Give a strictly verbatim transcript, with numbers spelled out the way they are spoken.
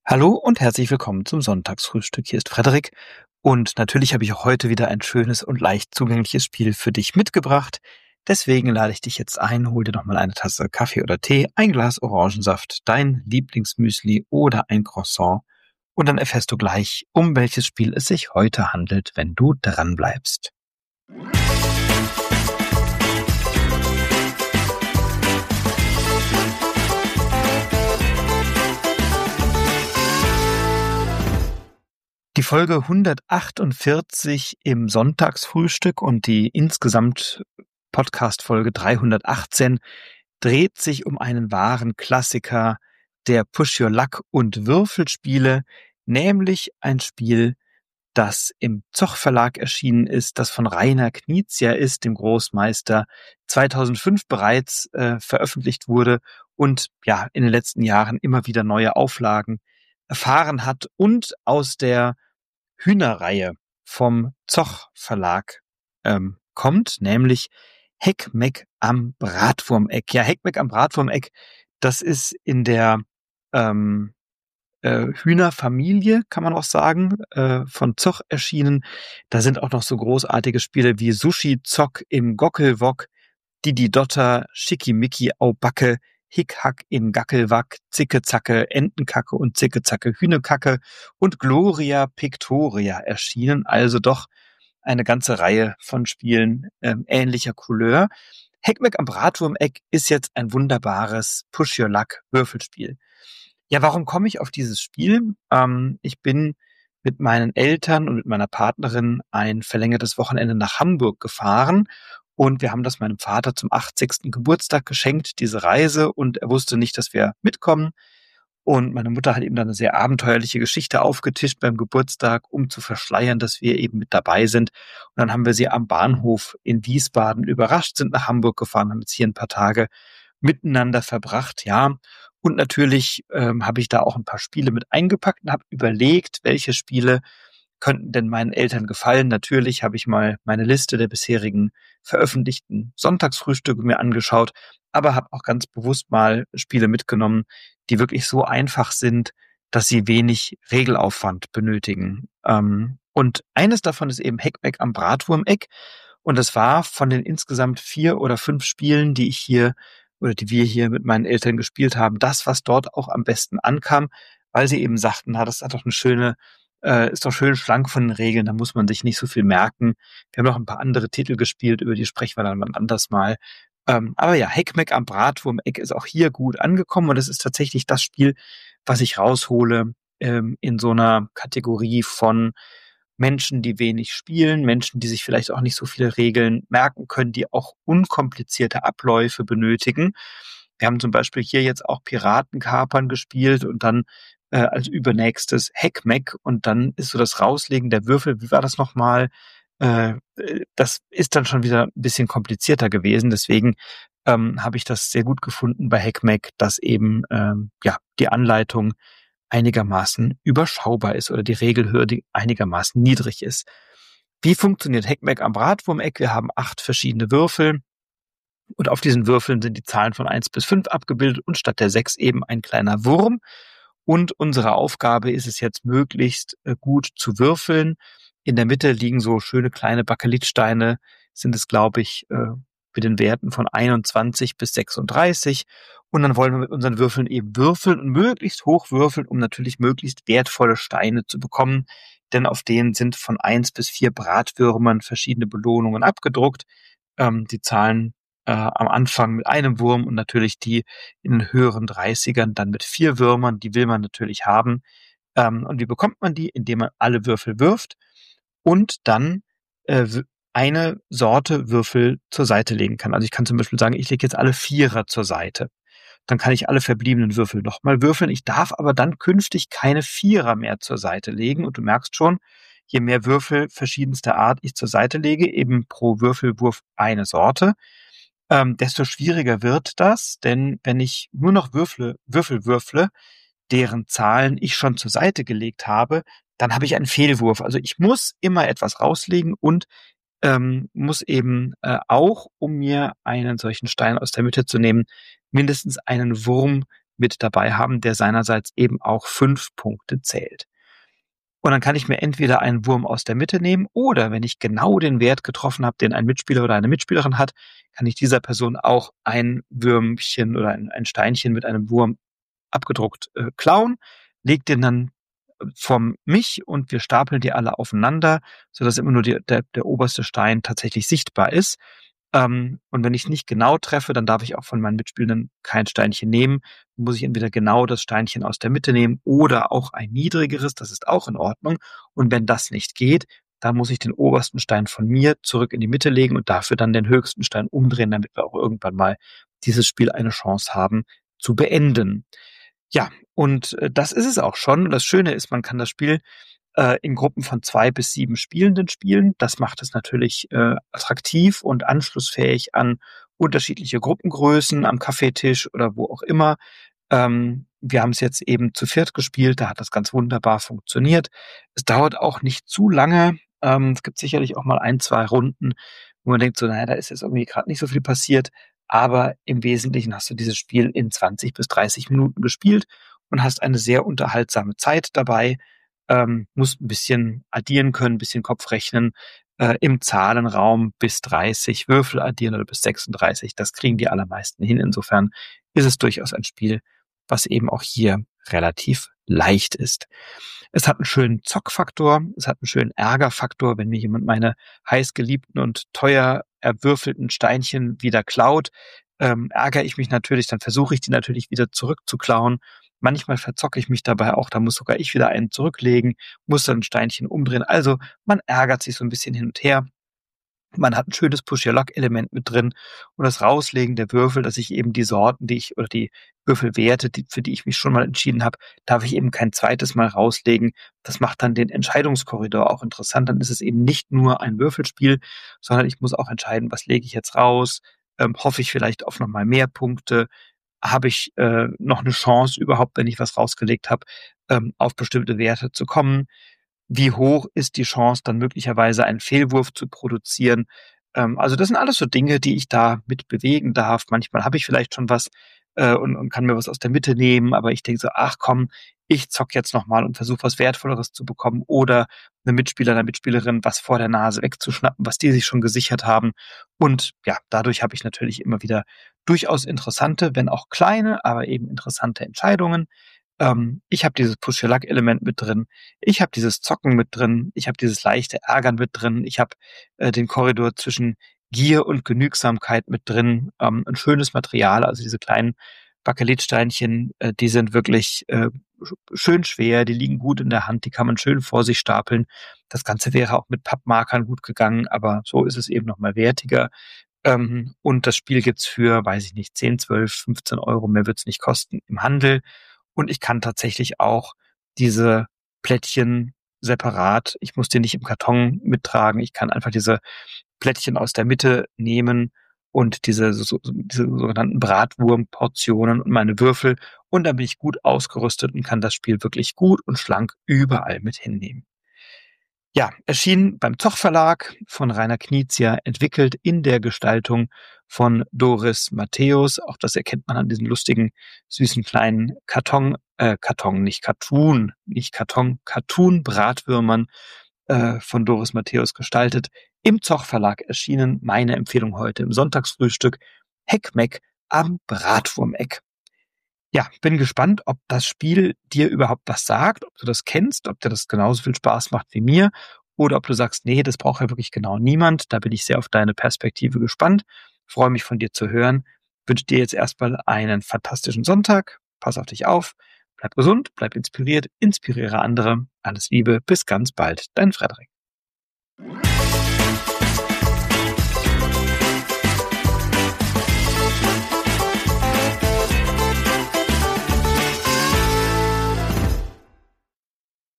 Hallo und herzlich willkommen zum Sonntagsfrühstück. Hier ist Frederik und natürlich habe ich auch heute wieder ein schönes und leicht zugängliches Spiel für dich mitgebracht. Deswegen lade ich dich jetzt ein, hol dir noch mal eine Tasse Kaffee oder Tee, ein Glas Orangensaft, dein Lieblingsmüsli oder ein Croissant und dann erfährst du gleich, um welches Spiel es sich heute handelt, wenn du dran bleibst. Die Folge hundertachtundvierzig im Sonntagsfrühstück und die insgesamt Podcast-Folge dreihundertachtzehn dreht sich um einen wahren Klassiker der Push-Your-Luck- und Würfelspiele, nämlich ein Spiel, das im Zoch Verlag erschienen ist, das von Rainer Knizia ist, dem Großmeister, zweitausendfünf bereits äh, veröffentlicht wurde und ja in den letzten Jahren immer wieder neue Auflagen erfahren hat und aus der Hühnerreihe vom Zoch Verlag ähm, kommt, nämlich Heck-Meck am Bratwurmeck. Ja, Heck-Meck am Bratwurmeck, das ist in der ähm, äh, Hühnerfamilie, kann man auch sagen, äh, von Zoch erschienen. Da sind auch noch so großartige Spiele wie Sushi Zock im Gockelwok, Didi Dotter, Schickimicki au Backe, Hick-Hack in Gackelwack, Zicke-Zacke, Entenkacke und Zicke-Zacke, Hühnekacke und Gloria Pictoria erschienen. Also doch eine ganze Reihe von Spielen ähm, ähnlicher Couleur. Heck-Meck am Bratwurmeck ist jetzt ein wunderbares Push-Your-Luck-Würfelspiel. Ja, warum komme ich auf dieses Spiel? Ähm, ich bin mit meinen Eltern und mit meiner Partnerin ein verlängertes Wochenende nach Hamburg gefahren und wir haben das meinem Vater zum achtzigsten Geburtstag geschenkt, diese Reise, und er wusste nicht, dass wir mitkommen. Und meine Mutter hat ihm dann eine sehr abenteuerliche Geschichte aufgetischt beim Geburtstag, um zu verschleiern, dass wir eben mit dabei sind. Und dann haben wir sie am Bahnhof in Wiesbaden überrascht, sind nach Hamburg gefahren, haben jetzt hier ein paar Tage miteinander verbracht, ja. Und natürlich ähm, habe ich da auch ein paar Spiele mit eingepackt und habe überlegt, welche Spiele könnten denn meinen Eltern gefallen. Natürlich habe ich mal meine Liste der bisherigen veröffentlichten Sonntagsfrühstücke mir angeschaut, aber habe auch ganz bewusst mal Spiele mitgenommen, die wirklich so einfach sind, dass sie wenig Regelaufwand benötigen. Ähm, und eines davon ist eben Heck-Meck am Bratwurmeck. Und das war von den insgesamt vier oder fünf Spielen, die ich hier oder die wir hier mit meinen Eltern gespielt haben, das, was dort auch am besten ankam, weil sie eben sagten, na, das hat doch eine schöne, äh, ist doch schön schlank von den Regeln, da muss man sich nicht so viel merken. Wir haben noch ein paar andere Titel gespielt, über die sprechen wir dann mal anders mal. Ähm, aber ja, Heck-Meck am Bratwurmeck ist auch hier gut angekommen und es ist tatsächlich das Spiel, was ich raushole ähm, in so einer Kategorie von Menschen, die wenig spielen, Menschen, die sich vielleicht auch nicht so viele Regeln merken können, die auch unkomplizierte Abläufe benötigen. Wir haben zum Beispiel hier jetzt auch Piratenkapern gespielt und dann äh, als übernächstes Heck-Meck und dann ist so das Rauslegen der Würfel, wie war das nochmal? Äh, das ist dann schon wieder ein bisschen komplizierter gewesen, deswegen ähm, habe ich das sehr gut gefunden bei Heck-Meck, dass eben ähm, ja die Anleitung einigermaßen überschaubar ist oder die Regelhürde einigermaßen niedrig ist. Wie funktioniert Heck-Meck am Bratwurmeck? Wir haben acht verschiedene Würfel und auf diesen Würfeln sind die Zahlen von eins bis fünf abgebildet und statt der sechs eben ein kleiner Wurm. Und unsere Aufgabe ist es jetzt möglichst äh, gut zu würfeln. In der Mitte liegen so schöne kleine Bakelitsteine, sind es glaube ich äh, mit den Werten von einundzwanzig bis sechsunddreißig. Und dann wollen wir mit unseren Würfeln eben würfeln und möglichst hoch würfeln, um natürlich möglichst wertvolle Steine zu bekommen. Denn auf denen sind von eins bis vier Bratwürmern verschiedene Belohnungen abgedruckt. Ähm, die Zahlen äh, am Anfang mit einem Wurm und natürlich die in den höheren dreißigern dann mit vier Würmern. Die will man natürlich haben. Ähm, und wie bekommt man die? Indem man alle Würfel wirft und dann äh, eine Sorte Würfel zur Seite legen kann. Also ich kann zum Beispiel sagen, ich lege jetzt alle Vierer zur Seite. Dann kann ich alle verbliebenen Würfel nochmal würfeln. Ich darf aber dann künftig keine Vierer mehr zur Seite legen. Und du merkst schon, je mehr Würfel verschiedenster Art ich zur Seite lege, eben pro Würfelwurf eine Sorte, ähm, desto schwieriger wird das. Denn wenn ich nur noch Würfel, Würfel würfle, deren Zahlen ich schon zur Seite gelegt habe, dann habe ich einen Fehlwurf. Also ich muss immer etwas rauslegen und ähm, muss eben äh, auch, um mir einen solchen Stein aus der Mitte zu nehmen, mindestens einen Wurm mit dabei haben, der seinerseits eben auch fünf Punkte zählt. Und dann kann ich mir entweder einen Wurm aus der Mitte nehmen oder wenn ich genau den Wert getroffen habe, den ein Mitspieler oder eine Mitspielerin hat, kann ich dieser Person auch ein Würmchen oder ein, ein Steinchen mit einem Wurm abgedruckt äh, klauen, leg den dann vor mich und wir stapeln die alle aufeinander, sodass immer nur die, der, der oberste Stein tatsächlich sichtbar ist. Ähm, und wenn ich nicht genau treffe, dann darf ich auch von meinen Mitspielenden kein Steinchen nehmen. Dann muss ich entweder genau das Steinchen aus der Mitte nehmen oder auch ein niedrigeres, das ist auch in Ordnung. Und wenn das nicht geht, dann muss ich den obersten Stein von mir zurück in die Mitte legen und dafür dann den höchsten Stein umdrehen, damit wir auch irgendwann mal dieses Spiel eine Chance haben zu beenden. Ja, und äh, das ist es auch schon. Das Schöne ist, man kann das Spiel äh, in Gruppen von zwei bis sieben Spielenden spielen. Das macht es natürlich äh, attraktiv und anschlussfähig an unterschiedliche Gruppengrößen am Kaffeetisch oder wo auch immer. Ähm, wir haben es jetzt eben zu viert gespielt, da hat das ganz wunderbar funktioniert. Es dauert auch nicht zu lange. Ähm, es gibt sicherlich auch mal ein, zwei Runden, wo man denkt, so, naja, da ist jetzt irgendwie gerade nicht so viel passiert. Aber im Wesentlichen hast du dieses Spiel in zwanzig bis dreißig Minuten gespielt und hast eine sehr unterhaltsame Zeit dabei. Ähm, musst ein bisschen addieren können, ein bisschen Kopf rechnen. Äh, im Zahlenraum bis dreißig Würfel addieren oder bis sechsunddreißig. Das kriegen die allermeisten hin. Insofern ist es durchaus ein Spiel, was eben auch hier relativ leicht ist. Es hat einen schönen Zockfaktor, es hat einen schönen Ärgerfaktor, wenn mir jemand meine heißgeliebten und teuer erwürfelten Steinchen wieder klaut, ähm, ärgere ich mich natürlich, dann versuche ich die natürlich wieder zurückzuklauen. Manchmal verzocke ich mich dabei auch, da muss sogar ich wieder einen zurücklegen, muss dann ein Steinchen umdrehen. Also man ärgert sich so ein bisschen hin und her. Man hat ein schönes Push-Your-Luck-Element mit drin und das Rauslegen der Würfel, dass ich eben die Sorten, die ich oder die Würfelwerte, die, für die ich mich schon mal entschieden habe, darf ich eben kein zweites Mal rauslegen. Das macht dann den Entscheidungskorridor auch interessant. Dann ist es eben nicht nur ein Würfelspiel, sondern ich muss auch entscheiden, was lege ich jetzt raus? Ähm, hoffe ich vielleicht auf nochmal mehr Punkte? Habe ich äh, noch eine Chance überhaupt, wenn ich was rausgelegt habe, ähm, auf bestimmte Werte zu kommen? Wie hoch ist die Chance, dann möglicherweise einen Fehlwurf zu produzieren? Ähm, also das sind alles so Dinge, die ich da mit bewegen darf. Manchmal habe ich vielleicht schon was äh, und, und kann mir was aus der Mitte nehmen, aber ich denke so, ach komm, ich zock jetzt nochmal und versuche was Wertvolleres zu bekommen oder eine Mitspieler, eine Mitspielerin was vor der Nase wegzuschnappen, was die sich schon gesichert haben. Und ja, dadurch habe ich natürlich immer wieder durchaus interessante, wenn auch kleine, aber eben interessante Entscheidungen. Ähm, ich habe dieses Push-Your-Luck-Element mit drin. Ich habe dieses Zocken mit drin. Ich habe dieses leichte Ärgern mit drin. Ich habe äh, den Korridor zwischen Gier und Genügsamkeit mit drin. Ähm, ein schönes Material, also diese kleinen Bakelitsteinchen, äh, die sind wirklich äh, schön schwer, die liegen gut in der Hand, die kann man schön vor sich stapeln. Das Ganze wäre auch mit Pappmarkern gut gegangen, aber so ist es eben nochmal wertiger. Ähm, und das Spiel gibt's für, weiß ich nicht, zehn, zwölf, fünfzehn Euro, mehr wird's nicht kosten im Handel. Und ich kann tatsächlich auch diese Plättchen separat, ich muss die nicht im Karton mittragen, ich kann einfach diese Plättchen aus der Mitte nehmen und diese, so, diese sogenannten Bratwurmportionen und meine Würfel und dann bin ich gut ausgerüstet und kann das Spiel wirklich gut und schlank überall mit hinnehmen. Ja, erschien beim Zoch Verlag von Rainer Knizia, entwickelt in der Gestaltung von Doris Matthäus. Auch das erkennt man an diesen lustigen, süßen kleinen Karton, äh, Karton, nicht Cartoon, nicht Karton, Cartoon-Bratwürmern äh, von Doris Matthäus gestaltet. Im Zoch Verlag erschienen, meine Empfehlung heute im Sonntagsfrühstück, Heckmeck am Bratwurmeck. Ja, bin gespannt, ob das Spiel dir überhaupt was sagt, ob du das kennst, ob dir das genauso viel Spaß macht wie mir oder ob du sagst, nee, das braucht ja wirklich genau niemand. Da bin ich sehr auf deine Perspektive gespannt. Freue mich von dir zu hören. Wünsche dir jetzt erstmal einen fantastischen Sonntag. Pass auf dich auf. Bleib gesund, bleib inspiriert, inspiriere andere. Alles Liebe, bis ganz bald. Dein Frederik.